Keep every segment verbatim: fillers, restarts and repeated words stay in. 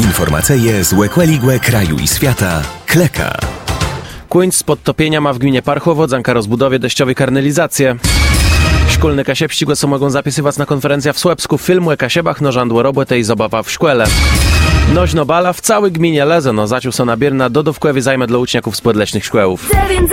Informacje z łekłeligłe kraju i świata. Kleka. Kłyńc z podtopienia ma w gminie Parchowo, dzanka rozbudowie deszczowej karnelizację. Szkolne Kasiebścigłe są mogą zapisywać na konferencja w Słupsku filmu o Kasiebach, no żandło robotę i zabawa w szkole. Noźno bala w całej gminie Leze, no zacił są nabierna do dowkłewy zajmę dla uczniaków z podleśnych szkołów.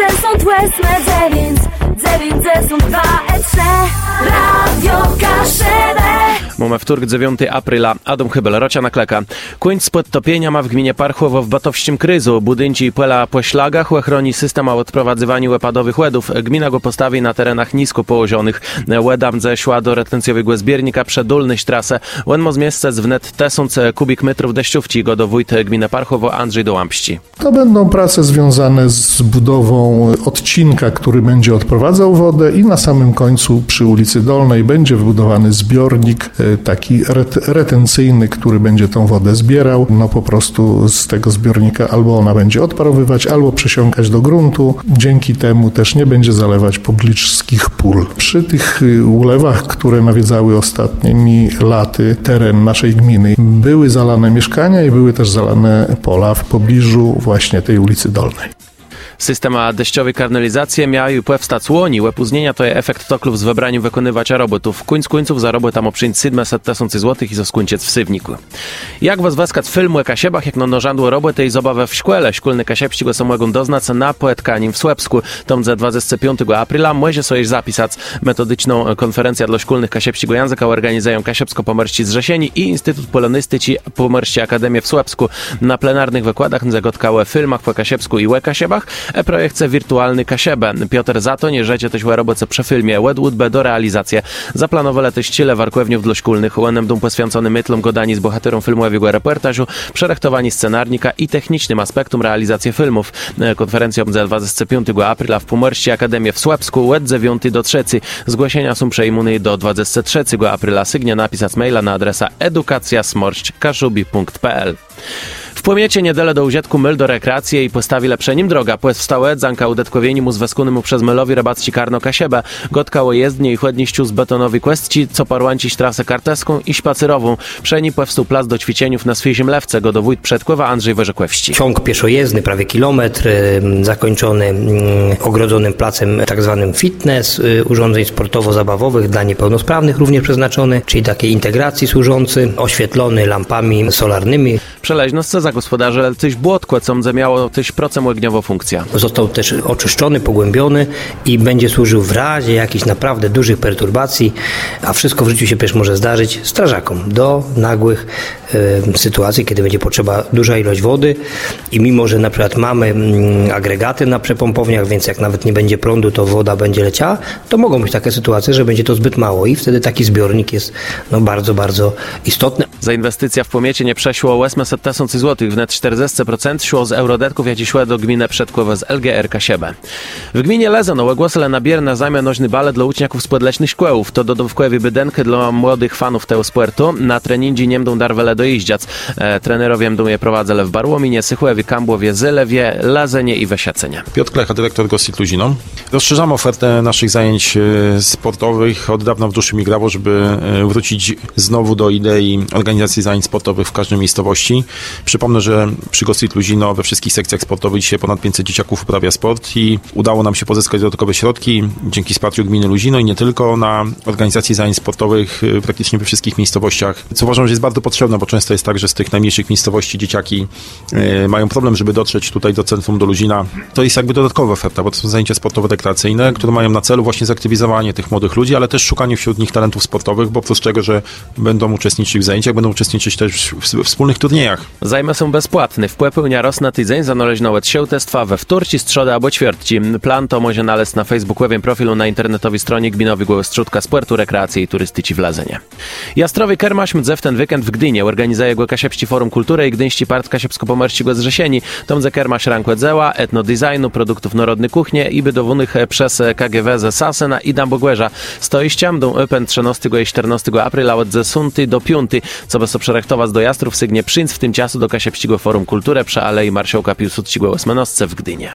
Mamy wtorek dziewiątego aprila, Adam Chybel, Rocia na Kleka. Kłyńc z podtopienia ma w gminie Parchowo w batowściem kryzu. Budynci i płela po ślagach chroni system o odprowadzywaniu łepadowych łedów. Gmina go postawi na terenach nisko położonych. Łedam zeszła do retencjowego zbiornika przedulnyś trasę. Łen mo zmieszczać w net tysiąc kubik metrów deszczówci, go do wójt gminy Parchowo Andrzej Dołamści. To będą prace związane z budową odcinka, który będzie odprowadzał wodę i na samym końcu przy ulicy Dolnej będzie wybudowany zbiornik taki retencyjny, który będzie tą wodę zbierał. No po prostu z tego zbiornika albo ona będzie odparowywać, albo przesiąkać do gruntu. Dzięki temu też nie będzie zalewać pobliskich pól. Przy tych ulewach, które nawiedzały ostatnimi laty teren naszej gminy, były zalane mieszkania i były też zalane pola w pobliżu właśnie tej ulicy Dolnej. Systema deszczowej karnelizacji miała i powstać łoni. Łepuznienia to jest efekt toklów z wybraniu wykonywać robotów. Koniec końców za robotę tam przyjąć siedemset tysięcy złotych i zaskuńciec w Sywniku. Jak was weskać filmu o Kasiebach, jak no nożandło roboty i zabawę w szkole. Szkolne Kasiebścigłe są mogą doznać na poetkanim w Słupsku. Tom ze dwudziestego piątego aprila może sobie zapisać metodyczną konferencję dla szkolnych Kasiebścigłe języka organizują Kasiebsko-Pomorści z Rzesieni i Instytut Polonistyki Pomorści Akademii w Słupsku. Na plenarnych wykładach zagotkały filmach po Kasiebsku i łe Kasiebach. E-projekcie wirtualny Kasiebę. Piotr Zato nie rzecie też roboce przy filmie Łedłudbe do realizacji. Zaplanowale też ciele warkłewniów dla szkolnych. Łanem dum poświęcony mytlom godani z bohaterom filmowego reportażu, przerechtowani scenarnika i technicznym aspektom realizacji filmów. Konferencja będzie dwudziestego piątego aprila w Pomorści Akademii w Słupsku od dziewiątego do trzeciego. Zgłoszenia są przejmune do dwudziestego trzeciego aprila. Sygnie napisać maila na adresa edukacja smorść kaszubi kropka p l. W Płomiecie niedzielę do użytku myl do rekreacji i postawi lepsze nim droga. Płes wstałe, zanka udetkowieni mu zweskunymu przez mylowi robacci karno Kasiebę. Gotkało jezdnie i chłodniściu z betonowi kwestii, co parłancić trasę karteską i spacerową. Przeni płewstu plac do ćwiczeniów na swojej lewce. Go do wójt przedkływa Andrzej Werzekwewści. Ciąg pieszojezdny, prawie kilometr, zakończony ogrodzonym placem tak zwanym fitness, urządzeń sportowo-zabawowych dla niepełnosprawnych również przeznaczony, czyli takiej integracji służący, oświetlony lampami solarnymi. Przeleźność za gospodarze, ale coś błotko, co miało coś procem łegniowo funkcja. Został też oczyszczony, pogłębiony i będzie służył w razie jakichś naprawdę dużych perturbacji, a wszystko w życiu się też może zdarzyć, strażakom do nagłych y, sytuacji, kiedy będzie potrzeba duża ilość wody i mimo, że na przykład mamy y, agregaty na przepompowniach, więc jak nawet nie będzie prądu, to woda będzie leciała, to mogą być takie sytuacje, że będzie to zbyt mało i wtedy taki zbiornik jest no, bardzo, bardzo istotny. Za inwestycja w Płomiecie nie przeszło osiemset tysięcy złotych, wnet czterdzieści procent szło z eurodetków, jak i szło do gminy przedkłowe z L G R Kasiebę. W gminie Leze nowe głosy nabierna zajmie noźny balet dla uczniaków z podleśnych szkołów. To dodawkowe bydenkę dla młodych fanów tego sportu. Na treningzi nie będą darwele dojeździać. E, trenerowie będą je prowadzele w Barłominie, Sychłewie, Kambłowie, Zylewie, Lazenie i Wesiacenie. Piotr Klecha, dyrektor Gostit Luzino. Rozszerzamy ofertę naszych zajęć sportowych. Od dawna w duszy mi grało, żeby wrócić znowu do idei organizacji zajęć sportowych w każdej miejscowości. Przypomnę, że przy Gostit Luzino we wszystkich sekcjach sportowych dzisiaj ponad pięćset dzieciaków uprawia sport i udało nam się pozyskać dodatkowe środki dzięki wsparciu gminy Luzino i nie tylko na organizację zajęć sportowych praktycznie we wszystkich miejscowościach, co uważam, że jest bardzo potrzebne, bo często jest tak, że z tych najmniejszych miejscowości dzieciaki y, mają problem, żeby dotrzeć tutaj do centrum, do Luzina. To jest jakby dodatkowa oferta, bo to są zajęcia sportowe rekreacyjne, które mają na celu właśnie zaktywizowanie tych młodych ludzi, ale też szukanie wśród nich talentów sportowych, bo oprócz tego, że będą uczestniczyć w zajęciach, będą uczestniczyć też w, w wspólnych turniejach. Zajmy są bezpłatne. Wpływ pełnia roz na tydzień zanależną siłtestwa we wtorci, strzodę albo ćwierci. Plan to może nalec na facebookowym profilu na internetowej stronie Gminowy Głos Trzódka Sportu, Rekreacji i Turystyki w Lazenie. Jastrowy Kermaś mdze w ten weekend w Gdynie. Organizuje go Kasiebści Forum Kultury i Gdyński Part Kasiebsko-Pomorskiego z Rzesieni. Tomze Kermaś ranku dzieła, etnodesignu, produktów narodnej kuchni i bydowunych przez K G W ze Sasena i Dambogłęża. Stoiścia będą open trzynastego i czternastego aprila od dziesiątego do piątego, co bez obszerechtować do Jastrów sygnie przyńc w tym czasu do Kasiebściego Forum Kultury przy Alei Marszałka Piłsudskiego w Gdynie.